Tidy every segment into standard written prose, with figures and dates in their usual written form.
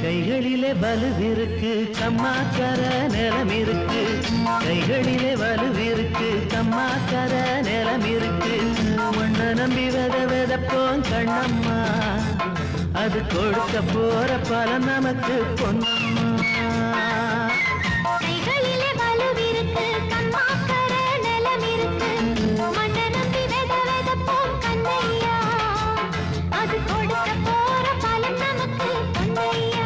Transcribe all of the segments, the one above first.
கைகளிலே வலுவிருக்கு கம்மாக்கர நிலம் இருக்கு கைகளிலே வலுவிருக்கு கம்மாக்கர நிலம் இருக்கு மண்ண நம்பி விதப்போம் கண்ணம்மா அது கொடுக்க போற பலன் நமக்கு பொன்னம்மா கைகளிலே வலுவிருக்கு கம்மாக்கர நிலம் இருக்கு மண்ண நம்பி விதப்போம் கண்ணையா அது கொடுக்க போற பலன் நமக்கு பொன்னையா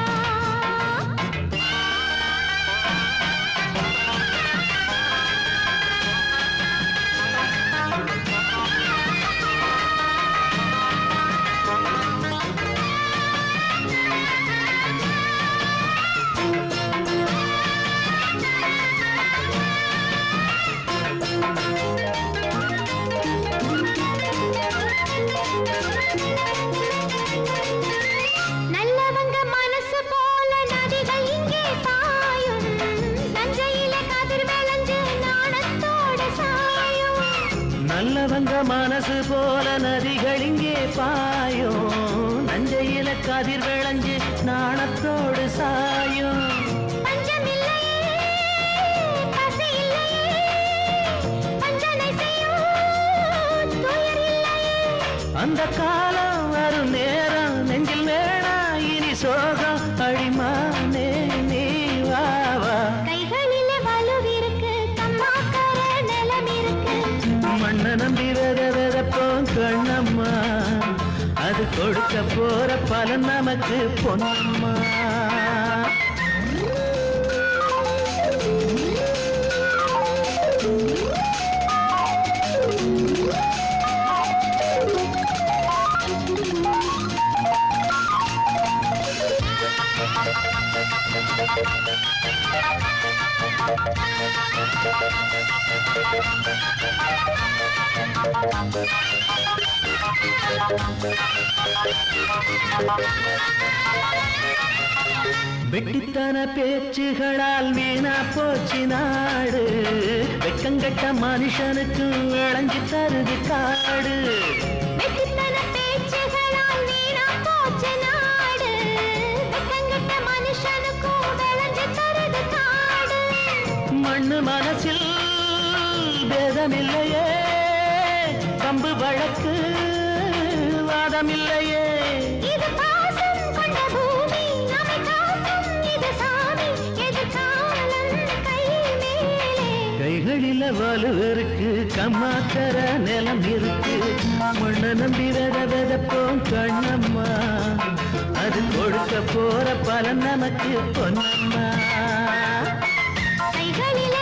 நல்லவங்க மனசு போல நதிகள் இங்கே பாயும் நஞ்சையில கதிர் விளைஞ்சு நாணத்தோட சாயும் நல்லவங்க மனசு போல நதிகள் இங்கே பாயும் நஞ்சையில கதிர் விளைஞ்சு நாணத்தோடு சாயும் பஞ்சமில்லையே பசி இல்லையே பஞ்சனை செய்யும் துயர் இல்லையே அந்த காலம் வரும் நேரம் நெஞ்சில் வேணா இனி சோகம் அடிமானே நீ வாவா கைகளிலே வலுவிருக்கு கம்மாக்கர நிலம் இருக்கு மண்ண நம்பி விதப்போம் கண்ணம்மா அது கொடுக்க போற பலன் நமக்கு பொன்னம்மா வெட்டித்தன பேச்சுகளால் வீணா போச்சு நாடு வெக்கங்கட்ட மனுஷனுக்கு விளைஞ்சு தருது காடு வெட்டித்தன பேச்சுகளால் வீணா போச்சு நாடு வெக்கங்கெட்ட மனுஷனுக்கும் விளைஞ்சு தருது காடு மண்ணு மனசில் பேதமில்லையே கம்பு வழக்கு வாதமில்லையே இது பாசம் கொண்ட பூமி நம்மை காக்கும் இது சாமி எதிர்காலம் கை மேலே கைகளில வலுவிருக்கு கம்மாக்கர நிலம் இருக்கு மண்ண நம்பி விதப்போம் கண்ணம்மா அது கொடுக்க போற பலன் நமக்கு பொன்னம்மா கைகளில்